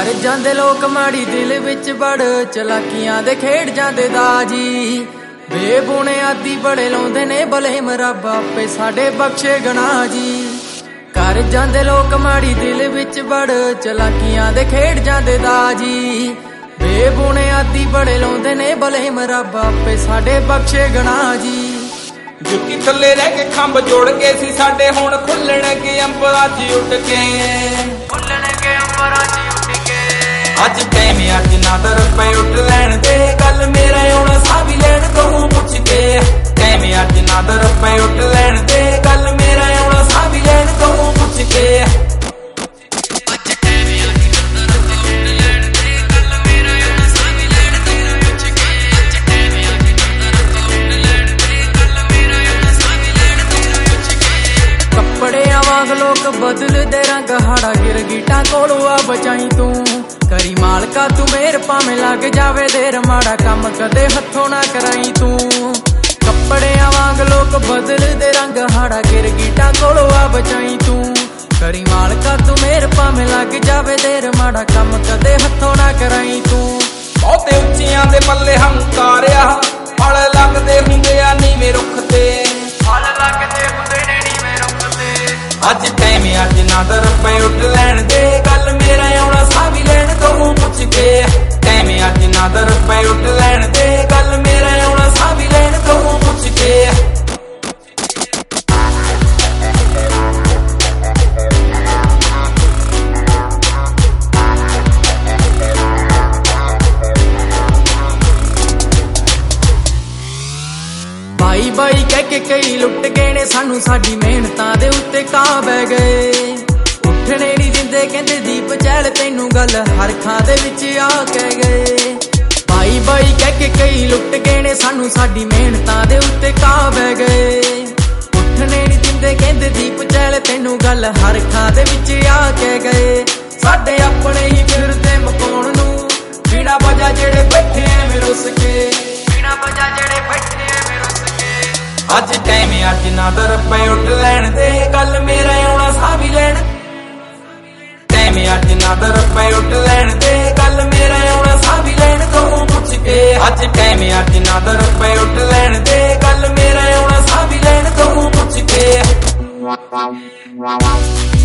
कर जांदे लोक माड़ी दिल विच बड़ चलाकियां दे खेड जांदे दाजी बेबुनियादी बड़े लाउंदे ने बलेम रब आपे साडे बख्शे गनाह जी। कर जांदे लोक माड़ी दिल विच बड़ चलाकियां दे खेड जांदे दाजी बेबुनियादी बड़े लाउंदे ने बलेम रब आपे साडे बख्शे गनाह जी। जुटी थल्ले रह के खंभ जोड़ के सी साडे हुण खुलणगे अंबरां च उठ के खुलणगे अंबरां च उठ के अज टाइम अज ना दर पे उठ लैण दे गल मेरा हुण साह भी लैण कहूं पुछ के टाइम अज ना दर पे उठ लैण दे गल मेरा हुण साह भी लैण कहूं पुछ के लोक बदलदे रंग हाड़ा गिर गीटा कोलों आ बचाई तू करी मालका तू मेर भावें लग जावे देर माड़ा कम कदे हथों ना कराई तू। कपड़ियां वांग लोक बदलदे रंग हाड़ा गिर गीटा कोलों आ बचाई तू करी मालका तू मेर भावें लग जावे देर माड़ा कम कदे हथों ना कराई तू। बहुते उच्चियां दे पल्ले हंकारिया फल लगदे हुंदे आ नीवें रुख ते फल लगदे हुंदे ने नीवें रुख ते अज टाइम अज ना दर पे उठ लैण दे गल मेरा आउणा साह भी लैण कहूं पुछ के टाइम अज ना दर पे उठ लैण दे गल मेरा आउणा साह भी लैण कहूं पुछ के। भाई भाई कह के कई लुट गए ने सानू साडी मेहनतां दे उत्ते कां बह गए उठने नहीं दिंदे कहंदे दीप चैल तैनू गल हर खां दे विच आ कह गए। भाई भाई कह के कई लुट गए ने सानू साडी मेहनतां दे उत्ते कां बह गए उठने नहीं दिंदे कहंदे दीप चैल तैनू गल हर खां दे विच आ कह गए। साडे अपने ही फिरदे मकाउण नू बिना वजह जेड़े बैठे एवें रुस के बिना वजह जेड़े बैठे एवें रुस अज टाइम अज ना दर पे उठ लैण दे गल मेरा आउणा साह भी लैण टाइम अज ना दर पे उठ लैण दे गल मेरा आउणा साह भी लैण कहूं पुछ के अज टाइम अज ना दर पे उठ लैण दे गल मेरा आउणा साह भी लैण कहूं पुछ के।